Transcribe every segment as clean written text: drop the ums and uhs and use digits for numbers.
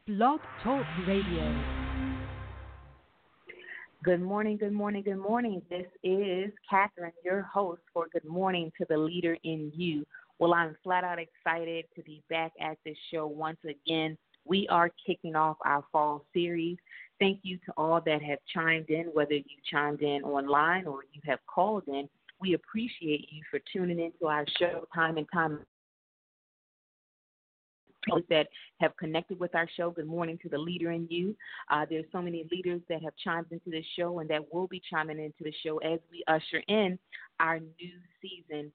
Blog Talk Radio. Good morning, good morning, good morning. This is Catherine, your host for Good Morning to the Leader in You. Well, I'm flat out excited to be back at this show once again. We are kicking off our fall series. Thank you to all that have chimed in, whether you chimed in online or you have called in. We appreciate you for tuning into our show time and time that have connected with our show. Good morning to the leader in you. There's so many leaders that have chimed into the show and that will be chiming into the show as we usher in our new season,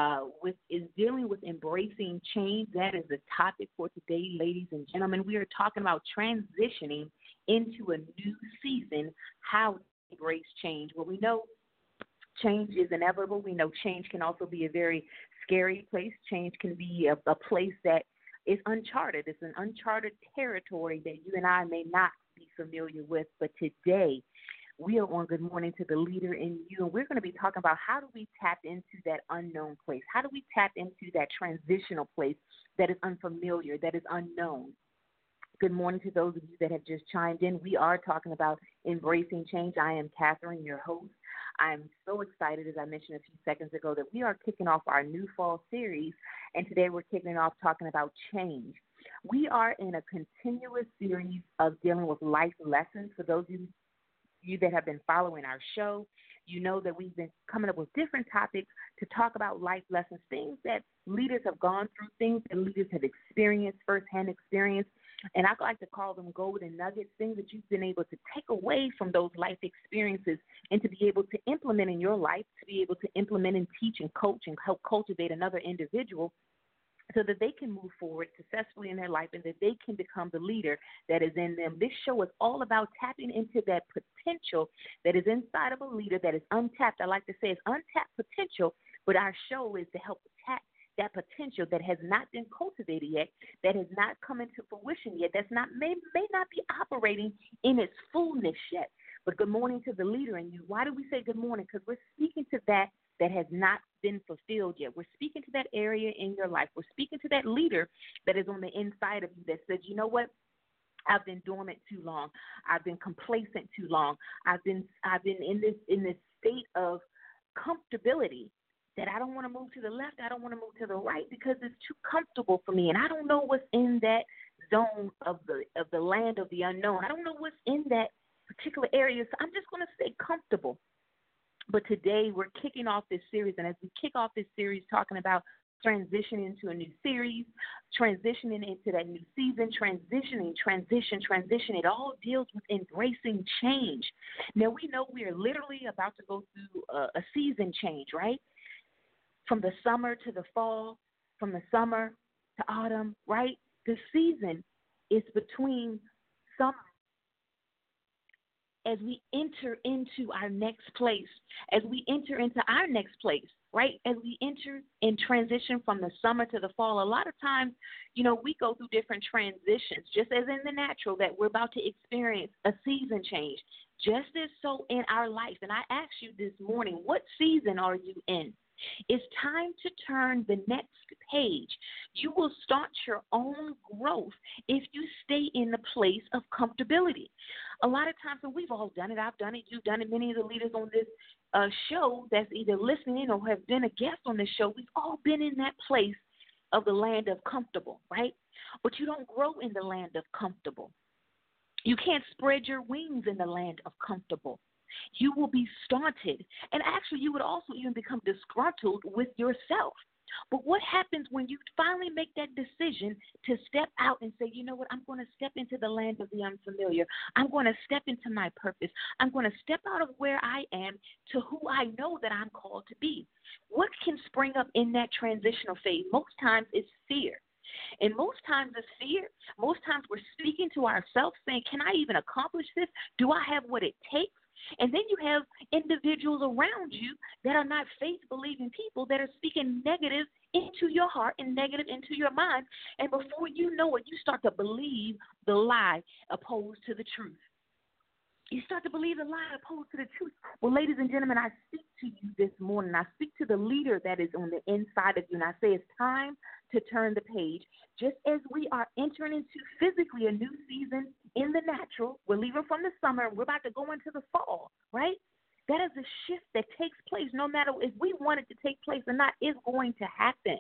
is dealing with embracing change. That is the topic for today, ladies and gentlemen. We are talking about transitioning into a new season, how to embrace change. Well, we know change is inevitable. We know change can also be a very scary place. Change can be a place that is uncharted. It's an uncharted territory that you and I may not be familiar with. But today, we are on Good Morning to the Leader in You, and we're going to be talking about how do we tap into that unknown place? How do we tap into that transitional place that is unfamiliar, that is unknown? Good morning to those of you that have just chimed in. We are talking about embracing change. I am Catherine, your host. I'm so excited, as I mentioned a few seconds ago, that we are kicking off our new fall series, and today we're kicking off talking about change. We are in a continuous series of dealing with life lessons. For those of you that have been following our show, you know that we've been coming up with different topics to talk about life lessons, things that leaders have gone through, things that leaders have experienced, firsthand experience. And I like to call them golden nuggets, things that you've been able to take away from those life experiences and to be able to implement in your life, to be able to implement and teach and coach and help cultivate another individual so that they can move forward successfully in their life and that they can become the leader that is in them. This show is all about tapping into that potential that is inside of a leader that is untapped. I like to say it's untapped potential, but our show is to help tap that potential that has not been cultivated yet, that has not come into fruition yet, that's not may not be operating in its fullness yet. But good morning to the leader in you. Why do we say good morning? Because we're speaking to that has not been fulfilled yet. We're speaking to that area in your life. We're speaking to that leader that is on the inside of you that says, you know what? I've been dormant too long. I've been complacent too long. I've been in this state of comfortability that I don't want to move to the left, I don't want to move to the right because it's too comfortable for me. And I don't know what's in that zone of the land of the unknown. I don't know what's in that particular area. So I'm just going to stay comfortable. But today we're kicking off this series. And as we kick off this series talking about transitioning into a new series, transitioning into that new season, transition. It all deals with embracing change. Now, we know we are literally about to go through a season change, right? From the summer to the fall, from the summer to autumn, right? The season is between summer as we enter into our next place, right? As we enter and transition from the summer to the fall, a lot of times, we go through different transitions, just as in the natural that we're about to experience a season change, just as so in our life. And I ask you this morning, what season are you in? It's time to turn the next page. You will start your own growth if you stay in the place of comfortability. A lot of times, and we've all done it, I've done it, you've done it, many of the leaders on this show that's either listening or have been a guest on this show, we've all been in that place of the land of comfortable, right? But you don't grow in the land of comfortable. You can't spread your wings in the land of comfortable. You will be stunted, and actually you would also even become disgruntled with yourself. But what happens when you finally make that decision to step out and say, you know what, I'm going to step into the land of the unfamiliar. I'm going to step into my purpose. I'm going to step out of where I am to who I know that I'm called to be. What can spring up in that transitional phase? Most times it's fear. And most times it's fear. Most times we're speaking to ourselves saying, can I even accomplish this? Do I have what it takes? And then you have individuals around you that are not faith-believing people that are speaking negative into your heart and negative into your mind. And before you know it, you start to believe the lie opposed to the truth. You start to believe the lie opposed to the truth. Well, ladies and gentlemen, I speak to you this morning. I speak to the leader that is on the inside of you, and I say it's time to turn the page. Just as we are entering into physically a new season in the natural, we're leaving from the summer, and we're about to go into the fall, right? That is a shift that takes place no matter if we want it to take place or not, it's going to happen.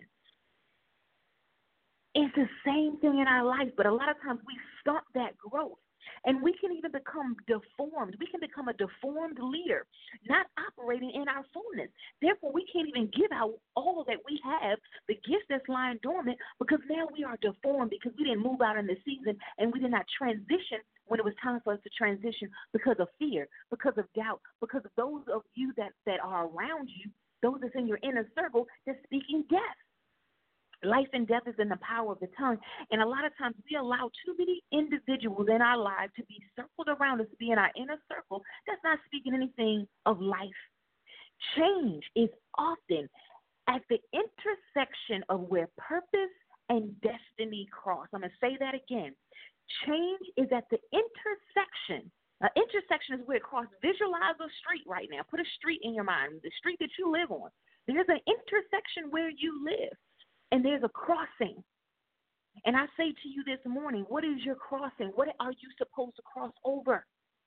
It's the same thing in our life, but a lot of times we stunt that growth. And we can even become deformed. We can become a deformed leader, not operating in our fullness. Therefore, we can't even give out all that we have, the gift that's lying dormant, because now we are deformed because we didn't move out in the season and we did not transition when it was time for us to transition because of fear, because of doubt, because of those of you that are around you, those that's in your inner circle that's speaking death. Life and death is in the power of the tongue. And a lot of times we allow too many individuals in our lives to be circled around us, to be in our inner circle, that's not speaking anything of life. Change is often at the intersection of where purpose and destiny cross. I'm going to say that again. Change is at the intersection. Intersection is where it crosses. Visualize a street right now. Put a street in your mind, the street that you live on. There's an intersection where you live. And there's a crossing. And I say to you this morning, what is your crossing? What are you supposed to cross over?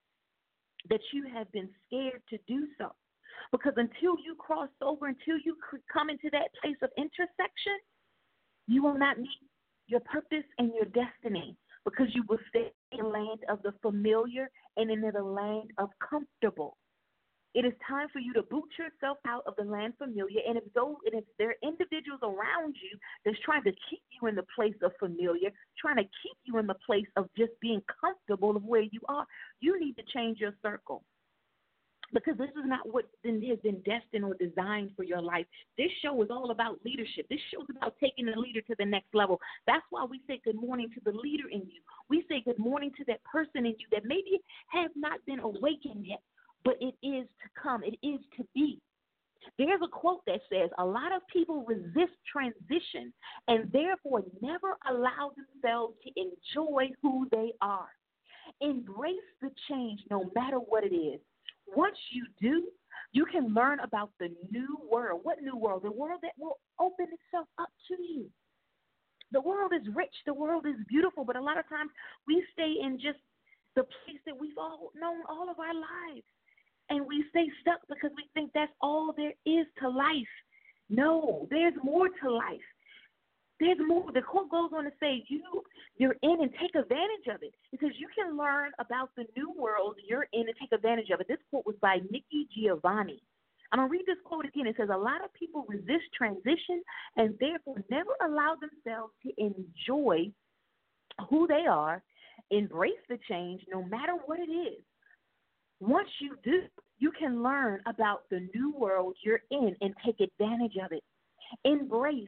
That you have been scared to do so. Because until you cross over, until you come into that place of intersection, you will not meet your purpose and your destiny. Because you will stay in the land of the familiar and in the land of comfortable. It is time for you to boot yourself out of the land familiar. And if there are individuals around you that's trying to keep you in the place of familiar, trying to keep you in the place of just being comfortable of where you are, you need to change your circle. Because this is not what has been destined or designed for your life. This show is all about leadership. This show is about taking the leader to the next level. That's why we say good morning to the leader in you. We say good morning to that person in you that maybe have not been awakened yet. But it is to come. It is to be. There's a quote that says, a lot of people resist transition and therefore never allow themselves to enjoy who they are. Embrace the change no matter what it is. Once you do, you can learn about the new world. What new world? The world that will open itself up to you. The world is rich. The world is beautiful. But a lot of times we stay in just the place that we've all known all of our lives. And we stay stuck because we think that's all there is to life. No, there's more to life. There's more. The quote goes on to say, you're in and take advantage of it. It says you can learn about the new world you're in and take advantage of it. This quote was by Nikki Giovanni. I'm going to read this quote again. It says, a lot of people resist transition and therefore never allow themselves to enjoy who they are, embrace the change no matter what it is. Once you do, you can learn about the new world you're in and take advantage of it. Embrace,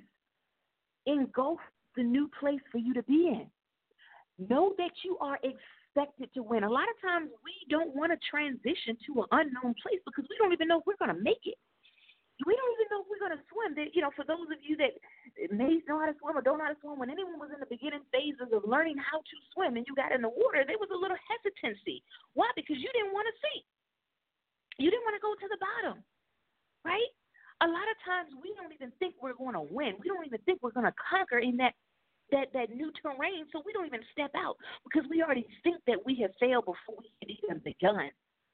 engulf the new place for you to be in. Know that you are expected to win. A lot of times we don't want to transition to an unknown place because we don't even know if we're going to make it. We don't even know if we're going to swim. For those of you that may know how to swim or don't know how to swim, when anyone was in the beginning phases of learning how to swim and you got in the water, there was a little hesitancy. Why? Because you didn't want to sink. You didn't want to go to the bottom, right? A lot of times we don't even think we're going to win. We don't even think we're going to conquer in that new terrain, so we don't even step out because we already think that we have failed before we had even begun.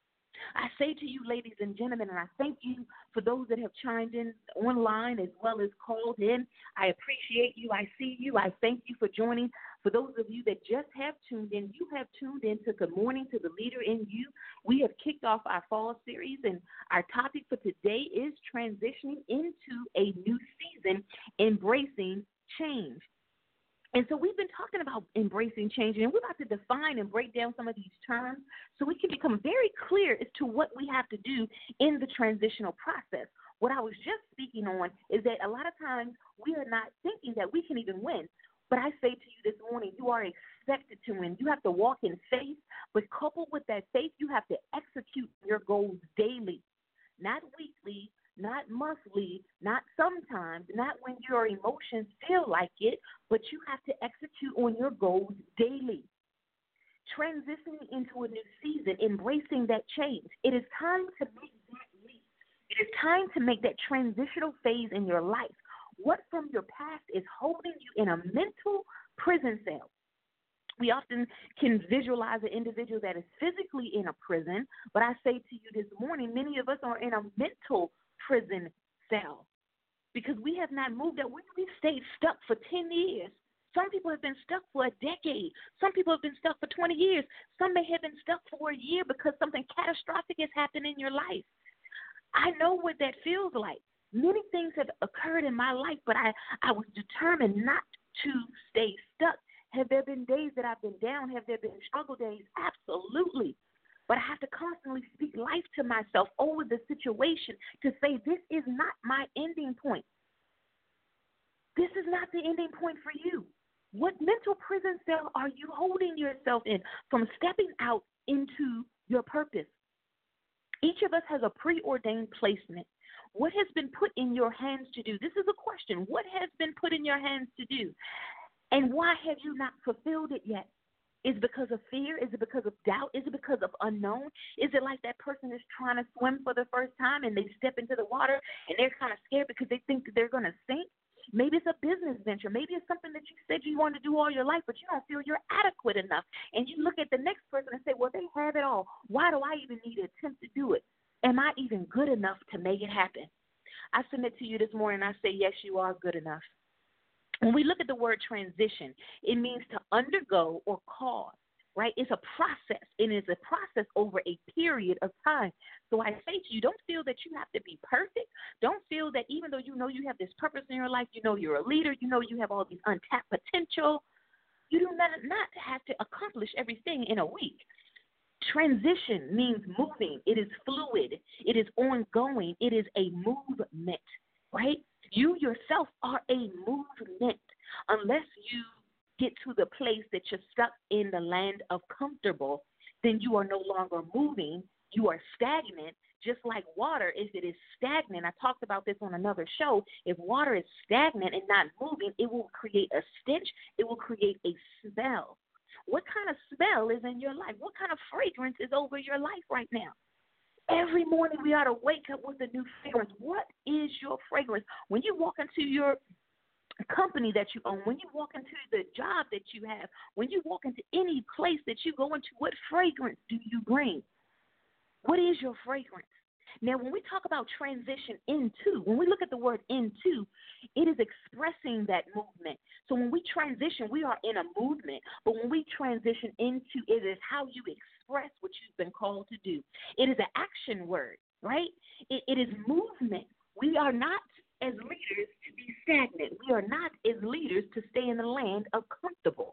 I say to you, ladies and gentlemen, and I thank you for those that have chimed in online as well as called in. I appreciate you. I see you. I thank you for joining. For those of you that just have tuned in, you have tuned in to Good Morning to the Leader in You. We have kicked off our fall series, and our topic for today is transitioning into a new season, embracing change. And so we've been talking about embracing change, and we're about to define and break down some of these terms so we can become very clear as to what we have to do in the transitional process. What I was just speaking on is that a lot of times we are not thinking that we can even win. But I say to you this morning, you are expected to win. You have to walk in faith, but coupled with that faith, you have to execute your goals daily, not weekly, not monthly, not sometimes, not when your emotions feel like it, but you have to execute on your goals daily. transitioning into a new season, embracing that change. It is time to make that leap. It is time to make that transitional phase in your life. What from your past is holding you in a mental prison cell? We often can visualize an individual that is physically in a prison, but I say to you this morning, many of us are in a mental prison cell because we have not moved up. We've stayed stuck for 10 years. Some people have been stuck for a decade. Some people have been stuck for 20 years. Some may have been stuck for a year because something catastrophic has happened in your life. I know what that feels like. Many things have occurred in my life, but I was determined not to stay stuck. Have there been days that I've been down? Have there been struggle days? Absolutely. But I have to constantly speak life to myself over the situation to say this is not my ending point. This is not the ending point for you. What mental prison cell are you holding yourself in from stepping out into your purpose? Each of us has a preordained placement. What has been put in your hands to do? This is a question. What has been put in your hands to do? And why have you not fulfilled it yet? Is it because of fear? Is it because of doubt? Is it because of unknown? Is it like that person is trying to swim for the first time and they step into the water and they're kind of scared because they think that they're going to sink? Maybe it's a business venture. Maybe it's something that you said you wanted to do all your life, but you don't feel you're adequate enough. And you look at the next person and say, well, they have it all. Why do I even need to attempt to do it? Am I even good enough to make it happen? I submit to you this morning, I say, yes, you are good enough. When we look at the word transition, it means to undergo or cause, right? It's a process, and it's a process over a period of time. So I say to you, don't feel that you have to be perfect. Don't feel that even though you know you have this purpose in your life, you know you're a leader, you know you have all these untapped potential, you do not have to accomplish everything in a week. Transition means moving. It is fluid. It is ongoing. It is a movement, right? You yourself are a movement. Unless you get to the place that you're stuck in the land of comfortable, then you are no longer moving. You are stagnant, just like water. If it is stagnant, I talked about this on another show. If water is stagnant and not moving, it will create a stench. It will create a smell. What kind of smell is in your life? What kind of fragrance is over your life right now? Every morning we ought to wake up with a new fragrance. What is your fragrance? When you walk into your company that you own, when you walk into the job that you have, when you walk into any place that you go into, what fragrance do you bring? What is your fragrance? Now, when we talk about transition into, when we look at the word into, it is expressing that movement. So when we transition, we are in a movement. But when we transition into, it is how you express what you've been called to do. It is an action word, right? It is movement. We are not as leaders to be stagnant. We are not as leaders to stay in the land of comfortable.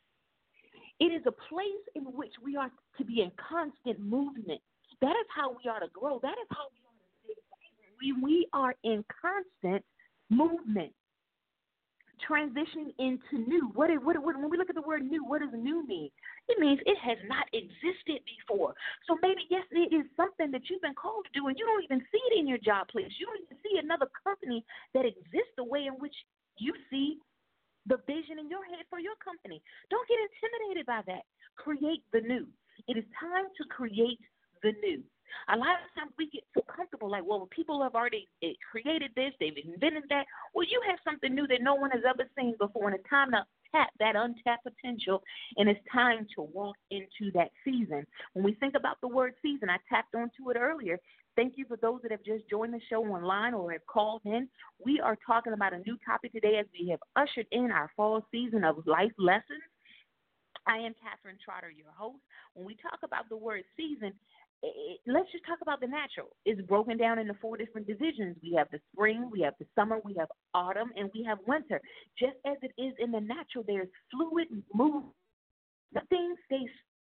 It is a place in which we are to be in constant movement. That is how we are to grow. That is how we are to stay vibrant. We are in constant movement. Transitioning into new. When we look at the word new, what does new mean? It means it has not existed before. So maybe, yes, it is something that you've been called to do, and you don't even see it in your job place. You don't even see another company that exists the way in which you see the vision in your head for your company. Don't get intimidated by that. Create the new. It is time to create the new. A lot of times we get so comfortable, like, well, people have already created this, they've invented that. Well, you have something new that no one has ever seen before, and it's time to tap that untapped potential, and it's time to walk into that season. When we think about the word season, I tapped onto it earlier. Thank you for those that have just joined the show online or have called in. We are talking about a new topic today as we have ushered in our fall season of life lessons. I am Catherine Trotter, your host. When we talk about the word season, let's just talk about the natural. It's broken down into 4 different divisions. We have the spring, we have the summer, we have autumn, and we have winter. Just as it is in the natural, there's fluid movement. Nothing stays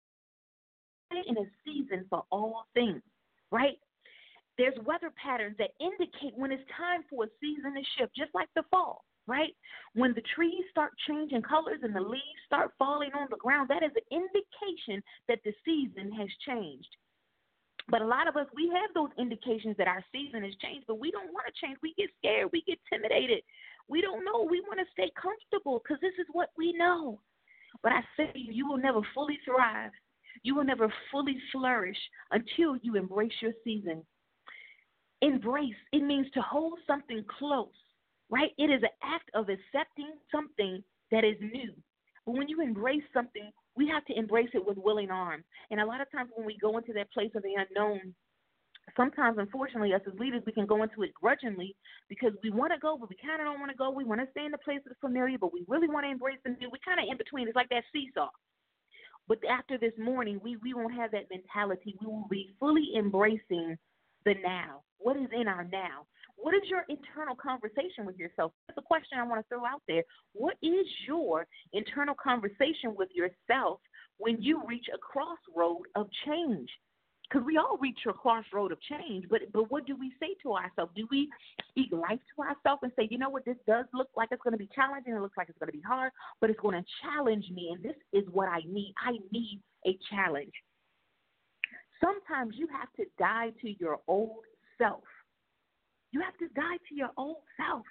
in a season for all things, right? There's weather patterns that indicate when it's time for a season to shift, just like the fall, right? When the trees start changing colors and the leaves start falling on the ground, that is an indication that the season has changed. But a lot of us, we have those indications that our season has changed, but we don't want to change. We get scared. We get intimidated. We don't know. We want to stay comfortable because this is what we know. But I say to you, you will never fully thrive. You will never fully flourish until you embrace your season. Embrace, it means to hold something close, right? It is an act of accepting something that is new. But when you embrace something, we have to embrace it with willing arms. And a lot of times when we go into that place of the unknown, sometimes, unfortunately, us as leaders, we can go into it grudgingly because we want to go, but we kind of don't want to go. We want to stay in the place of the familiar, but we really want to embrace the new. We kind of in between. It's like that seesaw. But after this morning, we won't have that mentality. We will be fully embracing the now. What is in our now? What is your internal conversation with yourself? That's a question I want to throw out there. What is your internal conversation with yourself when you reach a crossroad of change? Because we all reach a crossroad of change, but what do we say to ourselves? Do we speak life to ourselves and say, you know what, this does look like it's going to be challenging, it looks like it's going to be hard, but it's going to challenge me, and this is what I need. I need a challenge. Sometimes you have to die to your old self. You have to die to your old self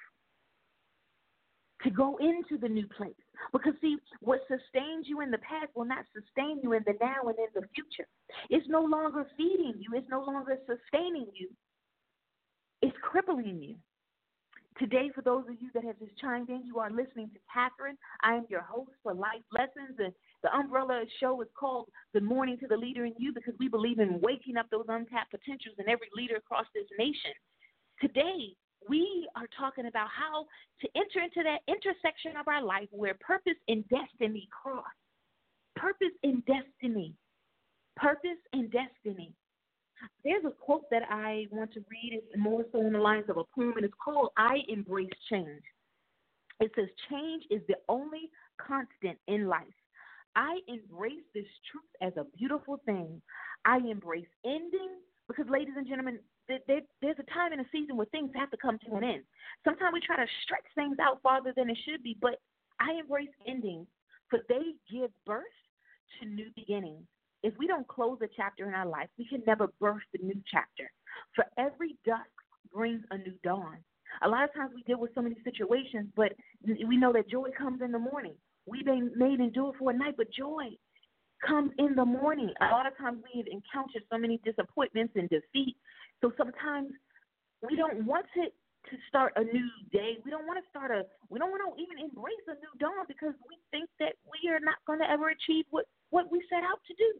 to go into the new place. Because, see, what sustains you in the past will not sustain you in the now and in the future. It's no longer feeding you. It's no longer sustaining you. It's crippling you. Today, for those of you that have just chimed in, you are listening to Catherine. I am your host for Life Lessons, and the umbrella show is called Good Morning to the Leader in You because we believe in waking up those untapped potentials in every leader across this nation. Today, we are talking about how to enter into that intersection of our life where purpose and destiny cross. Purpose and destiny. Purpose and destiny. There's a quote that I want to read. It's more so in the lines of a poem, and it's called I Embrace Change. It says, change is the only constant in life. I embrace this truth as a beautiful thing. I embrace ending because, ladies and gentlemen, there's a time and a season where things have to come to an end. Sometimes we try to stretch things out farther than it should be, but I embrace endings, for they give birth to new beginnings. If we don't close a chapter in our life, we can never birth the new chapter. For every dusk brings a new dawn. A lot of times we deal with so many situations, but we know that joy comes in the morning. We've been made endure for a night, but joy comes in the morning. A lot of times we have encountered so many disappointments and defeat. So sometimes we don't want to start a new day. We don't want to even embrace a new dawn because we think that we are not going to ever achieve what we set out to do.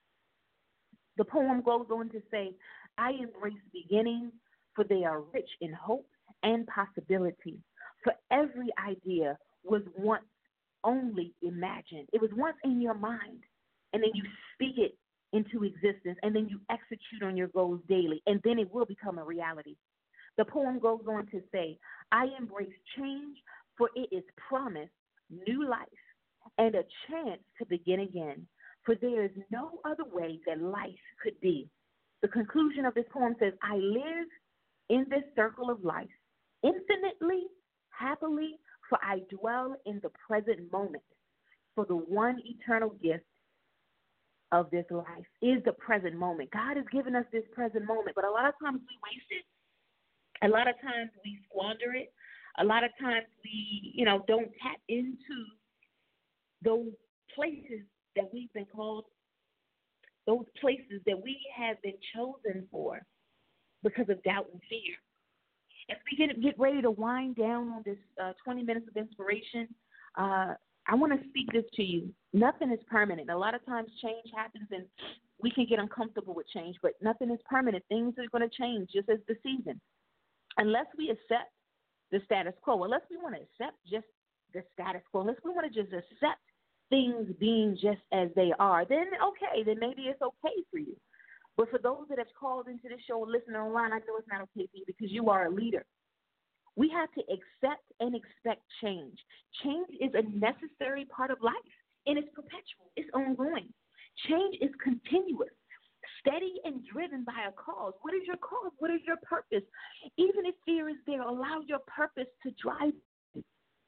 The poem goes on to say, I embrace beginnings, for they are rich in hope and possibility. For every idea was once only imagined. It was once in your mind, and then you speak it into existence, and then you execute on your goals daily, and then it will become a reality. The poem goes on to say, I embrace change, for it is promised new life and a chance to begin again, for there is no other way that life could be. The conclusion of this poem says, I live in this circle of life infinitely, happily, for I dwell in the present moment, for the one eternal gift of this life is the present moment. God has given us this present moment, but a lot of times we waste it. A lot of times we squander it. A lot of times we, don't tap into those places that we've been called, those places that we have been chosen for because of doubt and fear. As we get ready to wind down on this 20 minutes of inspiration, I want to speak this to you. Nothing is permanent. A lot of times change happens and we can get uncomfortable with change, but nothing is permanent. Things are going to change just as the season. Unless we accept the status quo, unless we want to accept just the status quo, unless we want to just accept things being just as they are, then okay, then maybe it's okay for you. But for those that have called into this show and listening online, I know it's not okay for you because you are a leader. We have to accept and expect change. Change is a necessary part of life, and it's perpetual. It's ongoing. Change is continuous, steady and driven by a cause. What is your cause? What is your purpose? Even if fear is there, allow your purpose to drive you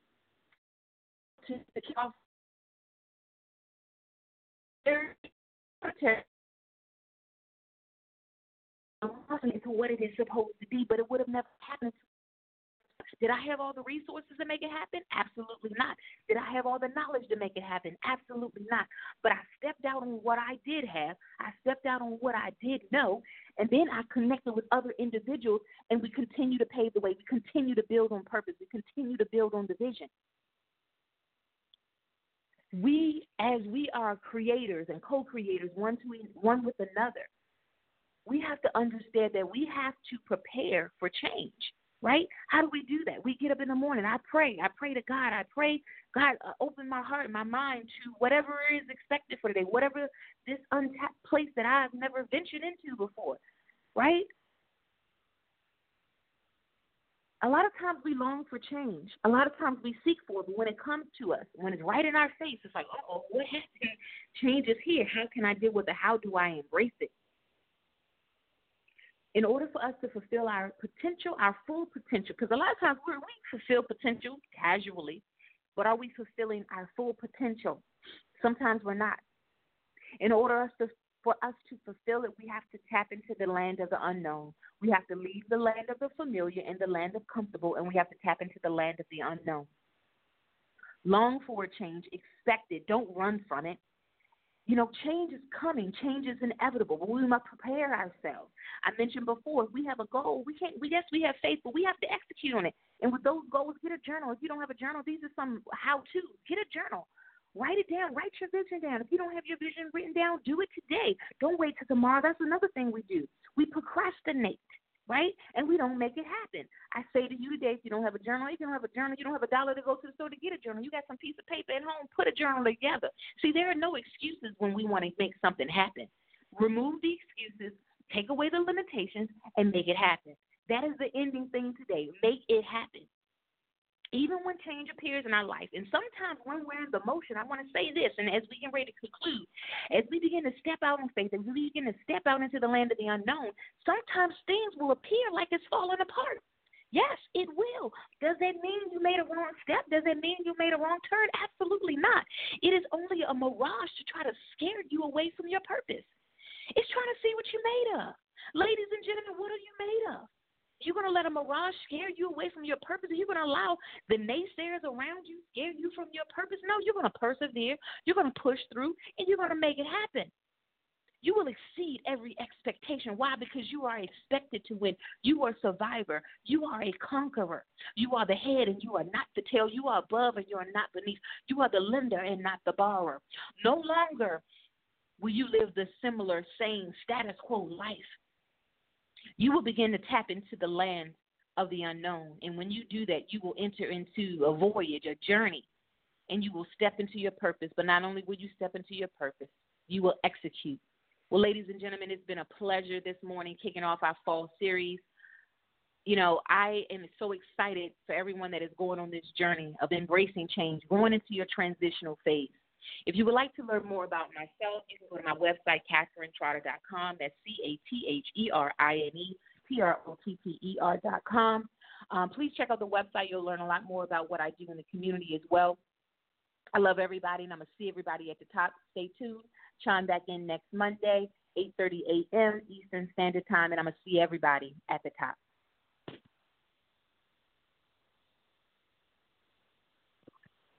to the off. Into what it is supposed to be, but it would have never happened Did I have all the resources to make it happen? Absolutely not. Did I have all the knowledge to make it happen? Absolutely not. But I stepped out on what I did have. I stepped out on what I did know. And then I connected with other individuals, and we continue to pave the way. We continue to build on purpose. We continue to build on the vision. As we are creators and co-creators, one with another, we have to understand that we have to prepare for change, right? How do we do that? We get up in the morning. I pray to God. I pray, God, open my heart and my mind to whatever is expected for today, whatever this untapped place that I've never ventured into before, right? A lot of times we long for change. A lot of times we seek for it, but when it comes to us, when it's right in our face, it's like, uh-oh, what happened? Change is here. How can I deal with it? How do I embrace it? In order for us to fulfill our potential, our full potential, because a lot of times we fulfill potential casually, but are we fulfilling our full potential? Sometimes we're not. In order for us to fulfill it, we have to tap into the land of the unknown. We have to leave the land of the familiar and the land of comfortable, and we have to tap into the land of the unknown. Long for a change, expect it, don't run from it. You know, change is coming. Change is inevitable, but we must prepare ourselves. I mentioned before, if we have a goal, yes, we have faith, but we have to execute on it. And with those goals, get a journal. If you don't have a journal, these are some how-tos. Get a journal. Write it down. Write your vision down. If you don't have your vision written down, do it today. Don't wait till tomorrow. That's another thing we do. We procrastinate, right? And we don't make it happen. I say to you today, if you don't have a journal, you don't have a journal, you don't have $1 to go to the store to get a journal. You got some piece of paper at home, put a journal together. See, there are no excuses when we want to make something happen. Remove the excuses, take away the limitations, and make it happen. That is the ending thing today. Make it happen. Even when change appears in our life, and sometimes when we're in the motion, I want to say this, and as we get ready to conclude, as we begin to step out on faith, as we begin to step out into the land of the unknown, sometimes things will appear like it's falling apart. Yes, it will. Does that mean you made a wrong step? Does that mean you made a wrong turn? Absolutely not. It is only a mirage to try to scare you away from your purpose. It's trying to see what you're made of. Ladies and gentlemen, what are you made of? You're going to let a mirage scare you away from your purpose? Are you going to allow the naysayers around you scare you from your purpose? No, you're going to persevere. You're going to push through, and you're going to make it happen. You will exceed every expectation. Why? Because you are expected to win. You are a survivor. You are a conqueror. You are the head, and you are not the tail. You are above, and you are not beneath. You are the lender and not the borrower. No longer will you live the similar, same, status quo life. You will begin to tap into the land of the unknown. And when you do that, you will enter into a voyage, a journey, and you will step into your purpose. But not only will you step into your purpose, you will execute. Well, ladies and gentlemen, it's been a pleasure this morning kicking off our fall series. You know, I am so excited for everyone that is going on this journey of embracing change, going into your transitional phase. If you would like to learn more about myself, you can go to my website, CatherineTrotter.com. That's CatherineTrotter.com. Please check out the website. You'll learn a lot more about what I do in the community as well. I love everybody, and I'm going to see everybody at the top. Stay tuned. Chime back in next Monday, 8:30 a.m. Eastern Standard Time, and I'm going to see everybody at the top.